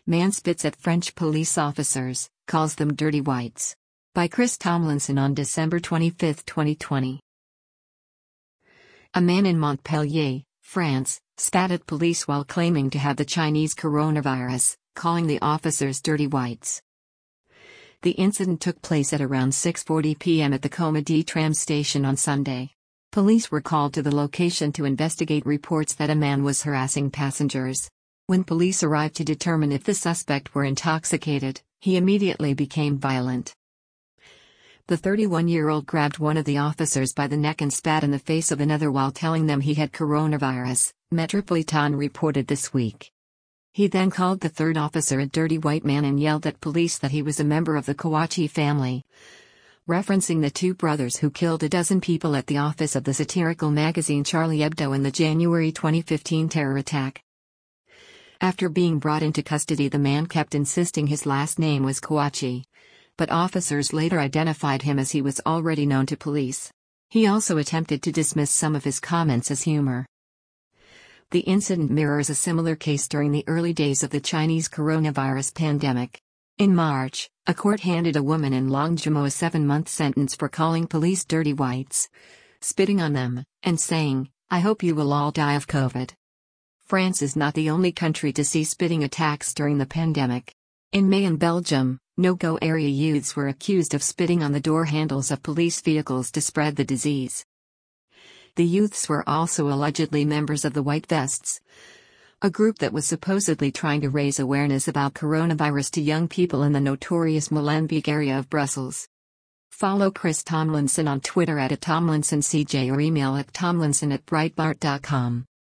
Man spits at French police officers, calls them dirty whites. By Chris Tomlinson on December 25, 2020. A man in Montpellier, France, spat at police while claiming to have the Chinese coronavirus, calling the officers dirty whites. The incident took place at around 6:40 p.m. at the Comédie tram station on Sunday. Police were called to the location to investigate reports that a man was harassing passengers. When police arrived to determine if the suspect were intoxicated, he immediately became violent. The 31-year-old grabbed one of the officers by the neck and spat in the face of another while telling them he had coronavirus, Metropolitan reported this week. He then called the third officer a dirty white man and yelled at police that he was a member of the Kouachi family, referencing the two brothers who killed a dozen people at the office of the satirical magazine Charlie Hebdo in the January 2015 terror attack. After being brought into custody, the man kept insisting his last name was Kouachi, but officers later identified him as he was already known to police. He also attempted to dismiss some of his comments as humor. The incident mirrors a similar case during the early days of the Chinese coronavirus pandemic. In March, a court handed a woman in Longjumeau a 7-month sentence for calling police dirty whites, spitting on them, and saying, "I hope you will all die of COVID." France is not the only country to see spitting attacks during the pandemic. In May in Belgium, no-go area youths were accused of spitting on the door handles of police vehicles to spread the disease. The youths were also allegedly members of the White Vests, a group that was supposedly trying to raise awareness about coronavirus to young people in the notorious Molenbeek area of Brussels. Follow Chris Tomlinson on Twitter @TomlinsonCJ or email at tomlinson@breitbart.com.